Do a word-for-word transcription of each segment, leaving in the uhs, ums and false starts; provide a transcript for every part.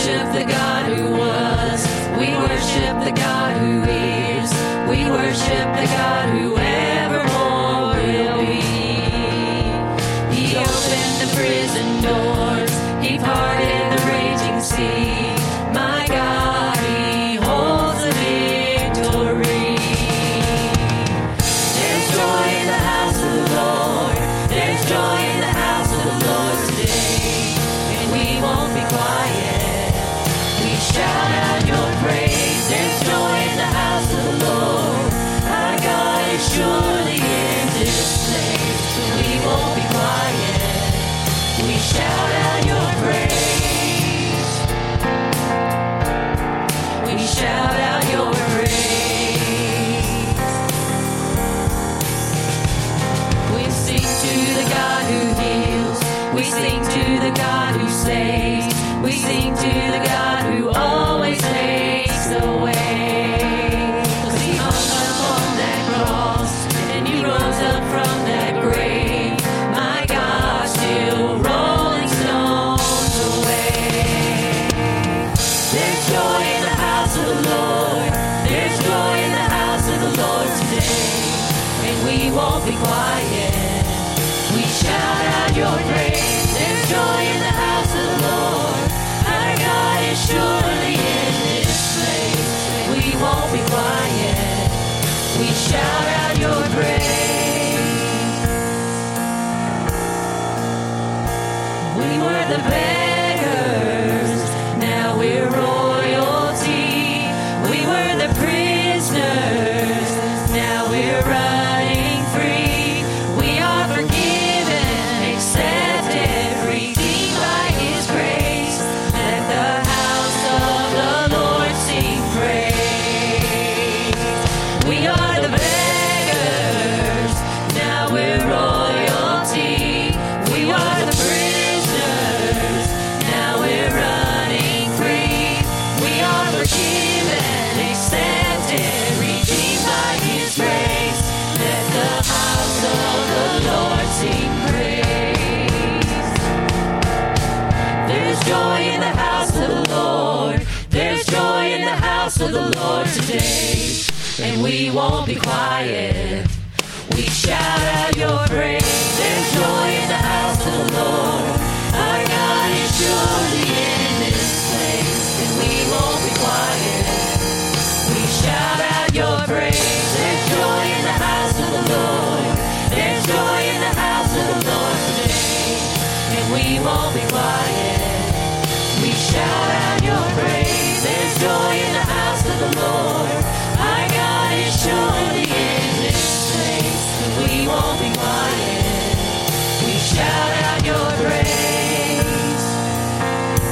worship the God who was. We worship the God who is. We worship the God who evermore will be. He opened the prison doors. He parted the raging sea. My God, He holds the victory. There's joy in the house of the Lord. There's joy in the house of the Lord today. And we won't be quiet. We shout out your praise. There's joy in the house of the Lord. Our God is surely in this place. We won't be quiet. We shout out your praise. We shout out your praise. We sing to the God who heals. We sing to the God who saves. We sing to the God who always makes a way. 'Cause He hung upon that cross and He rose up from that grave. My God, still rolling stones away. There's joy in the house of the Lord. There's joy in the house of the Lord today. And we won't be quiet. We shout out your praise. There's joy in the house of the Lord. Our God is surely in this place. We won't be quiet. We shout out your praise. We were the beggars, now we're royalty. We were the prisoners, now we're running free. We are forgiven, accepted, redeemed by His grace. Let the house of the Lord sing praise. We are the beggars, now we're royalty. We are the prisoners, now we're running free. We are forgiven, accepted, redeemed by His grace. Let the house of the Lord sing praise. There's joy in the house of the Lord. There's joy in the house of the Lord today. And we won't be quiet. We shout out your praise. There's joy in the house of the Lord. Our God is surely in this place. And we won't be quiet. We shout out your praise. There's joy in the house of the Lord. There's joy in the house of the Lord today. And we won't be quiet. We shout out your praise. There's joy in the house of the Lord. Our God is surely in this place. And we won't be quiet. We shout out your praise.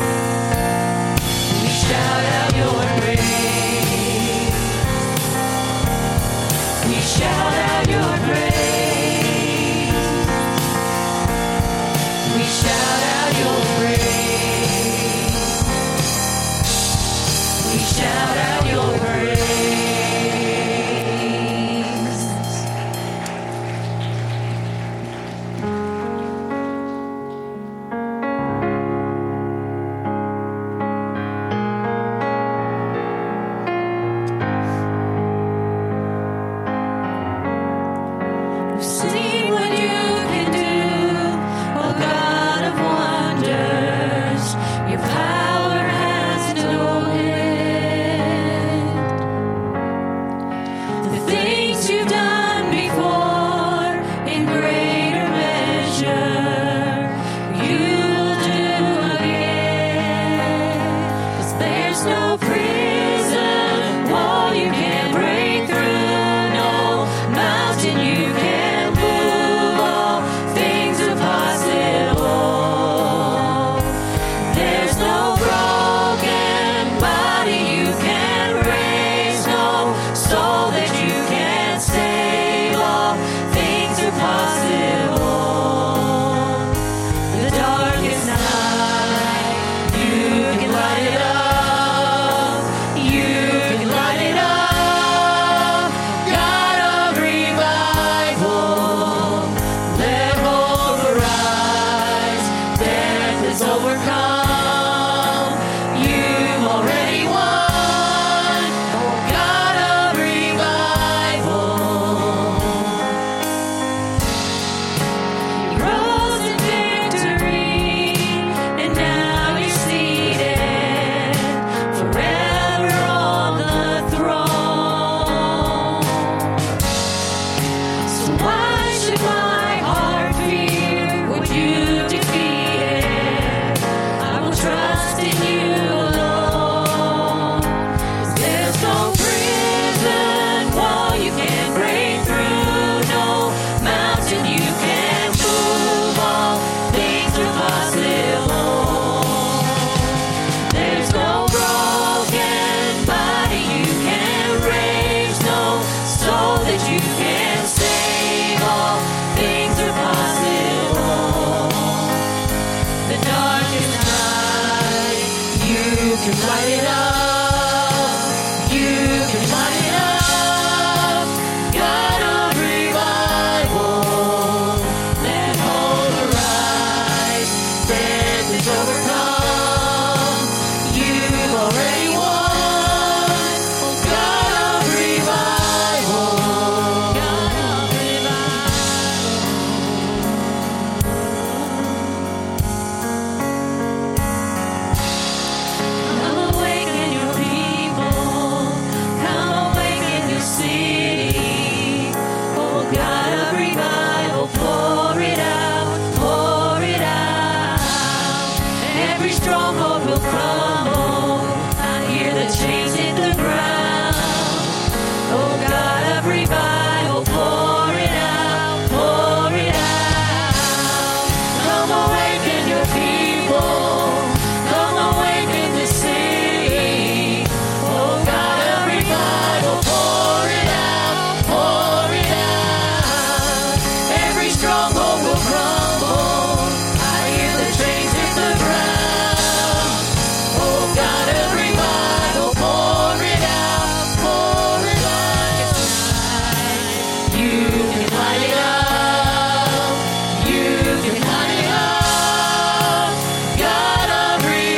in you alone. 'Cause there's no prison wall you can't break through, no mountain you can't move. All things are possible. There's no broken body you can't raise, no soul that you can't save. All things are possible. The darkest night, you can light it up. You can light it up. God of revival, let hope arise. Death is overcome. You've already won. Oh, God of revival, God of Come awaken your people. Come awaken your city. Oh, God of revival, pour it out, pour it out. Every stronghold will crumble. I hear the chains hit the ground. Oh, God of revival, pour it out, pour it out. Come awaken your people. Come awaken the city. Oh, God of revival, pour it out, pour it out. Every stronghold will crumble. I hear the chains hit the ground. Oh, God of revival, pour it out, pour it out. You can light it up. You can light it up. God of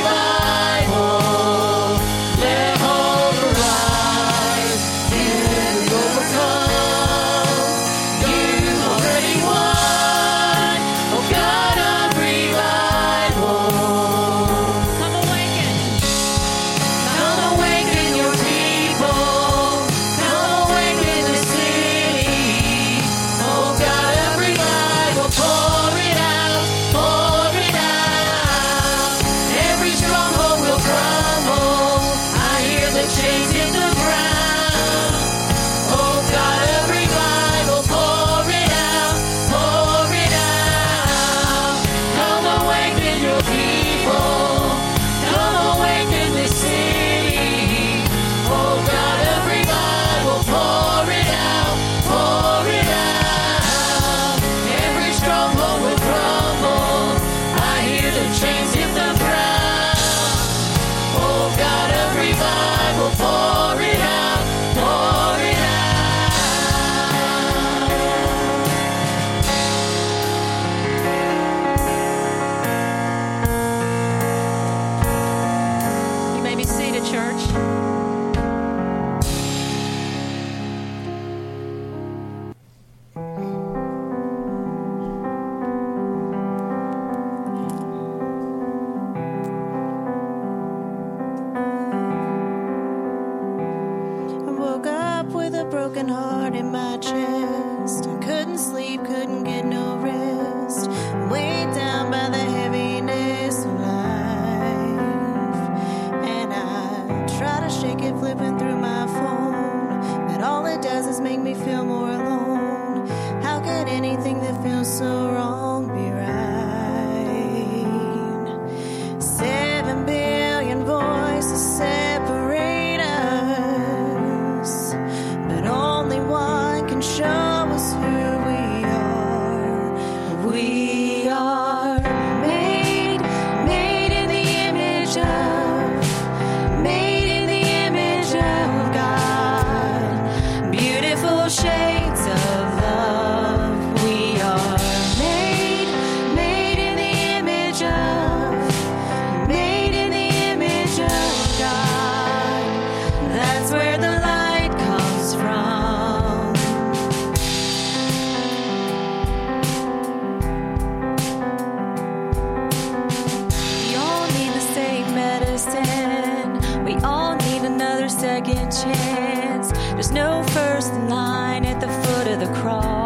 revival, let hope arise. Death is overcome. You've already won. Oh, God of revival. Come awaken. Come awaken your people. Come awaken the city. Oh, God of revival, pour it out, pour it out. Every stronghold will crumble. I hear the chains hit the ground. Oh, God of revival, pour it out, pour it out. Come awaken your people. Come awaken the city. Oh, God of revival, pour it out, pour it out. Every stronghold will crumble. I hear the chains hit the ground. Oh, God of revival, pour it out, pour it out. You may be seated, church. I woke up with a broken heart in my chest. I couldn't sleep, couldn't get no rest. Weighed down by the heaviness of life. And I try to shake it, flipping through my phone. But all it does is make me feel more alone. How could anything that feels so wrong be right? Seven billion voices separate us, but only one can show us who we are. We are made, made in the image of, made in the image of God. Beautiful shades of love. We are made, made in the image of, made in the image of God. That's where the light comes from. We all need the same medicine. We all need another second chance. There's no first line at the foot of the cross.